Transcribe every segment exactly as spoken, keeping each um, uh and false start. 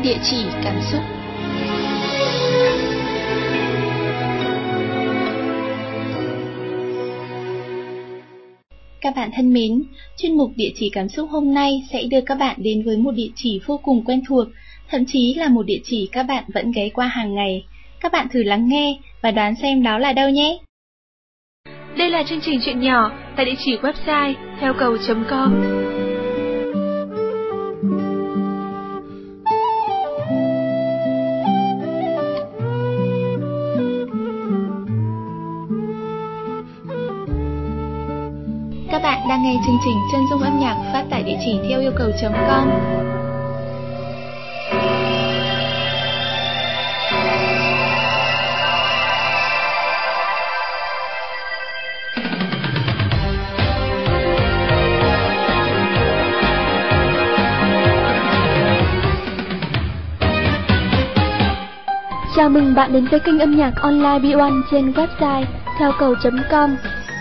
Địa chỉ cảm xúc. Các bạn thân mến, chuyên mục Địa chỉ cảm xúc hôm nay sẽ đưa các bạn đến với một địa chỉ vô cùng quen thuộc, thậm chí là một địa chỉ các bạn vẫn ghé qua hàng ngày. Các bạn thử lắng nghe và đoán xem đó là đâu nhé. Đây là chương trình chuyện nhỏ tại địa chỉ website theo cầu chấm com. Các bạn đang nghe chương trình Chân dung âm nhạc phát tại địa chỉ theo yêu cầu chấm com. Chào mừng bạn đến với kênh âm nhạc online B một trên website theo cầu chấm com.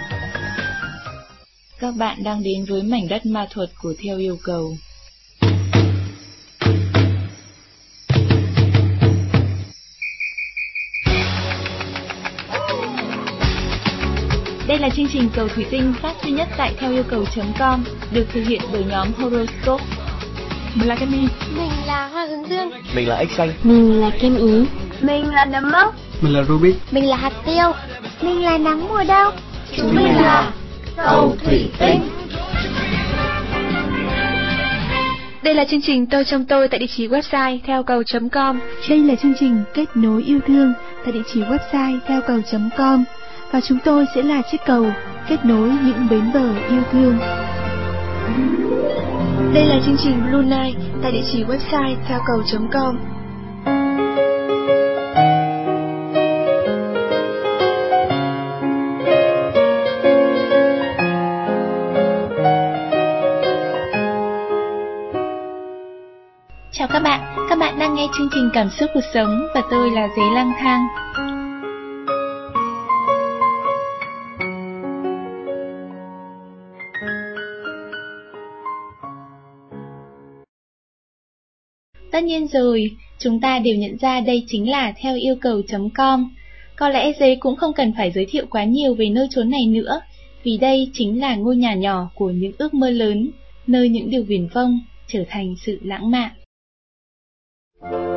Các bạn đang đến với mảnh đất ma thuật của Theo Yêu Cầu. Đây là chương trình cầu thủy tinh phát duy nhất tại theo yêu cầu chấm com, được thực hiện bởi nhóm Horoscope. Mình là Cami. Mình là Hoa Hướng Dương. Mình là X Xanh. Mình là Kem Ý. Mình là Nấm Mốc. Mình là Rubik. Mình là Hạt Tiêu. Mình là Nắng Mùa Đông. Chúng mình là cầu thủy tinh. Đây là chương trình Tôi Trong Tôi tại địa chỉ website theo cầu chấm com. Đây là chương trình Kết Nối Yêu Thương tại địa chỉ website theo cầu chấm com. Và chúng tôi sẽ là chiếc cầu kết nối những bến bờ yêu thương. Đây là chương trình Blue Night tại địa chỉ website theo cầu chấm com. Chào các bạn, các bạn đang nghe chương trình Cảm xúc cuộc sống và tôi là Dế Lang Thang. Tất nhiên rồi, chúng ta đều nhận ra đây chính là theo yêu cầu chấm com. Có lẽ Dế cũng không cần phải giới thiệu quá nhiều về nơi chốn này nữa, vì đây chính là ngôi nhà nhỏ của những ước mơ lớn, nơi những điều viển vông trở thành sự lãng mạn.